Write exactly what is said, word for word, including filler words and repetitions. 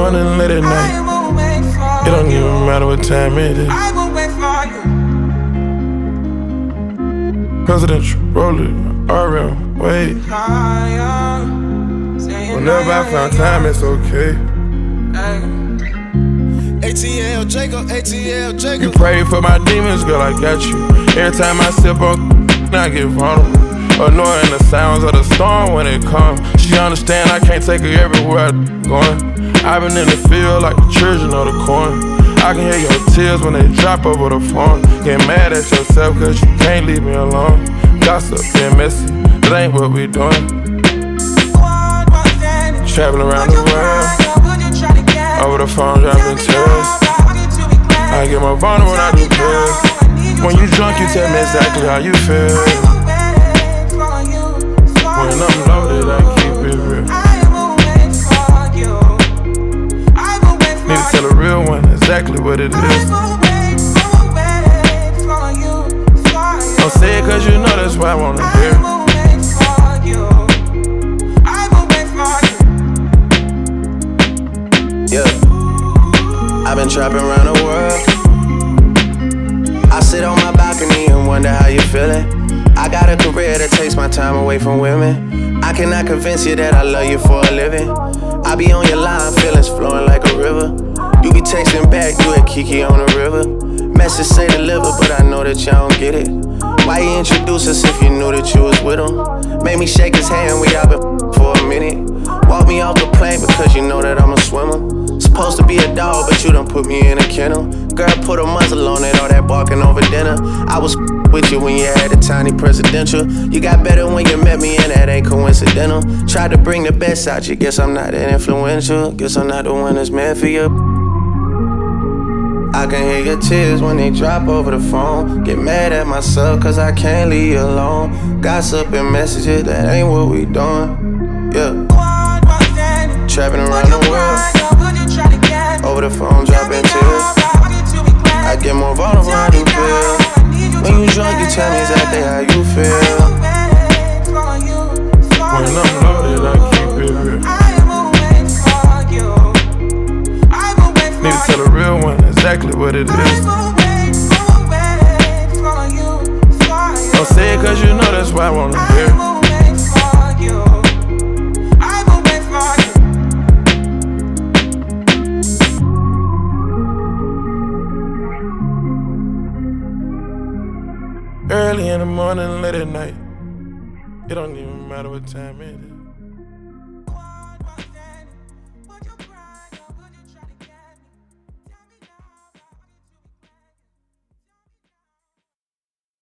morning, late at night. It don't even matter what time it is. I will wait for you. Presidential, roll it, R M, wait. Whenever I found time, it's okay. A T L Jacob, A T L Jacob. You pray for my demons, girl, I got you. Every time I sip on, I get vulnerable. Annoying the sounds of the storm when it comes. She understand I can't take her everywhere I'm going. I've been in the field like the children of the corn. I can hear your tears when they drop over the phone. Get mad at yourself cause you can't leave me alone. Gossip and messy, that ain't what we doing. Traveling around the world, over the phone dropping tears. I get more vulnerable when I do pills. When you drunk you tell me exactly how you feel. When I'm loaded I keep it real. Need to tell a real one exactly what it is. Don't say it cause you know that's why I wanna hear. Yeah, I've been trapping around the world. I sit on my balcony and wonder how you feeling. I got a career that takes my time away from women. I cannot convince you that I love you for a living. I be on your line, feelings flowing like a river. You be texting back, you at Kiki on the river. Message say deliver, but I know that y'all don't get it. Why you introduce us if you knew that you was with him? Made me shake his hand, we all been for a minute. Walk me off the plane because you know that I'm a swimmer. Supposed to be a dog, but you done put me in a kennel. Girl, put a muzzle on it, all that barking over dinner. I was with you when you had a tiny presidential. You got better when you met me, and that ain't coincidental. Tried to bring the best out you, guess I'm not that influential. Guess I'm not the one that's meant for you. I can hear your tears when they drop over the phone. Get mad at myself cause I can't leave you alone. Gossip and messages, that ain't what we doing. Yeah. Trapping around the world, over the phone dropping tears. I get more vulnerable when I do pills. When you drunk you tell me exactly how you feel. When I'm loaded I keep it real. Need to tell a real one exactly what it is. Don't say it cause you know that's why I wanna hear. Early in the morning, late at night. It don't even matter what time it is.